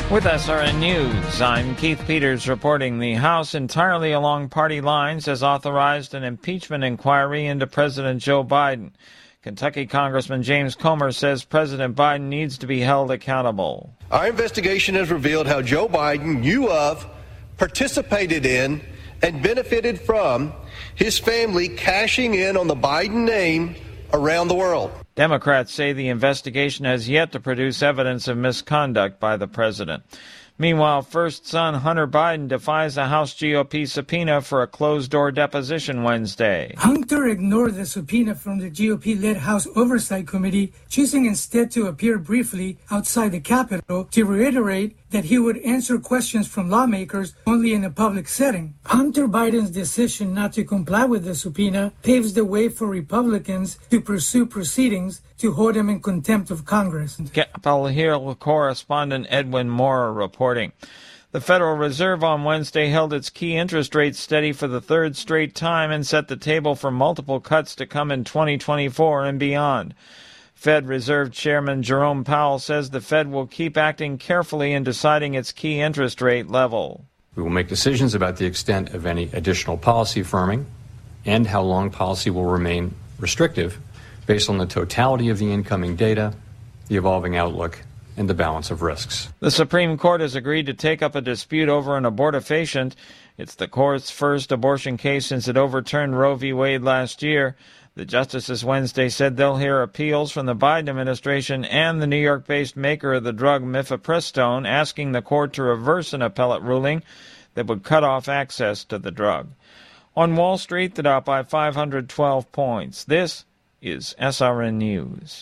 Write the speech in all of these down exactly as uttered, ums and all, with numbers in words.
With S R N News, I'm Keith Peters reporting the House, entirely along party lines, has authorized an impeachment inquiry into President Joe Biden. Kentucky Congressman James Comer says President Biden needs to be held accountable. Our investigation has revealed how Joe Biden knew of, participated in, and benefited from his family cashing in on the Biden name around the world. Democrats say the investigation has yet to produce evidence of misconduct by the president. Meanwhile, first son Hunter Biden defies a House G O P subpoena for a closed-door deposition Wednesday. Hunter ignored the subpoena from the G O P-led House Oversight Committee, choosing instead to appear briefly outside the Capitol to reiterate that he would answer questions from lawmakers only in a public setting. Hunter Biden's decision not to comply with the subpoena paves the way for Republicans to pursue proceedings to hold him in contempt of Congress. Capitol Hill correspondent Edwin Moore reporting. The Federal Reserve on Wednesday held its key interest rate steady for the third straight time and set the table for multiple cuts to come in twenty twenty-four and beyond. Fed Reserve Chairman Jerome Powell says the Fed will keep acting carefully in deciding its key interest rate level. We will make decisions about the extent of any additional policy firming and how long policy will remain restrictive based on the totality of the incoming data, the evolving outlook, and the balance of risks. The Supreme Court has agreed to take up a dispute over an abortifacient. It's the court's first abortion case since it overturned Roe v. Wade last year. The justices Wednesday said they'll hear appeals from the Biden administration and the New York-based maker of the drug mifepristone, asking the court to reverse an appellate ruling that would cut off access to the drug. On Wall Street, the Dow by five hundred twelve points. This is S R N News.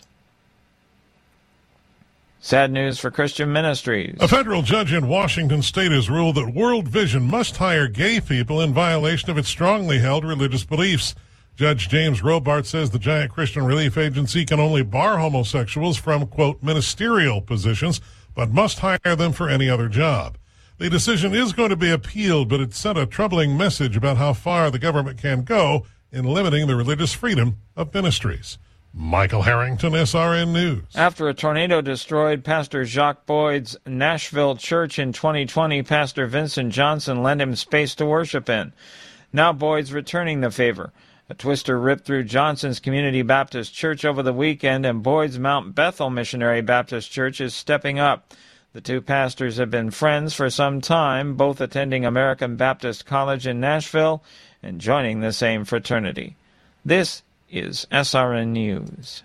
Sad news for Christian Ministries. A federal judge in Washington state has ruled that World Vision must hire gay people in violation of its strongly held religious beliefs. Judge James Robart says the Giant Christian Relief Agency can only bar homosexuals from, quote, ministerial positions, but must hire them for any other job. The decision is going to be appealed, but it sent a troubling message about how far the government can go in limiting the religious freedom of ministries. Michael Harrington, S R N News. After a tornado destroyed Pastor Jacques Boyd's Nashville church in twenty twenty, Pastor Vincent Johnson lent him space to worship in. Now Boyd's returning the favor. A twister ripped through Johnson's Community Baptist Church over the weekend, and Boyd's Mount Bethel Missionary Baptist Church is stepping up. The two pastors have been friends for some time, both attending American Baptist College in Nashville and joining the same fraternity. This is S R N News.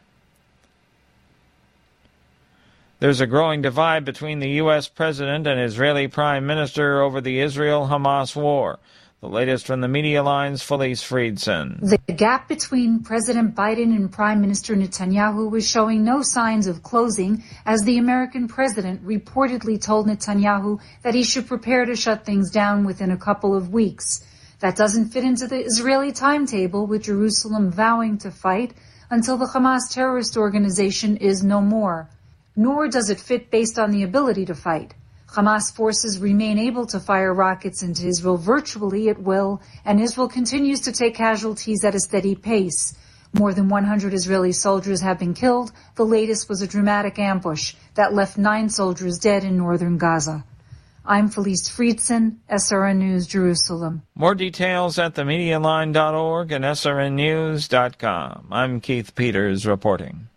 There's a growing divide between the U S president and Israeli prime minister over the Israel-Hamas war. The latest from the Media Line's Felice Friedson. The gap between President Biden and Prime Minister Netanyahu was showing no signs of closing, as the American president reportedly told Netanyahu that he should prepare to shut things down within a couple of weeks. That doesn't fit into the Israeli timetable, with Jerusalem vowing to fight until the Hamas terrorist organization is no more. Nor does it fit based on the ability to fight. Hamas forces remain able to fire rockets into Israel virtually at will, and Israel continues to take casualties at a steady pace. More than one hundred Israeli soldiers have been killed. The latest was a dramatic ambush that left nine soldiers dead in northern Gaza. I'm Felice Friedson, S R N News, Jerusalem. More details at the media line dot org and S R N news dot com. I'm Keith Peters reporting.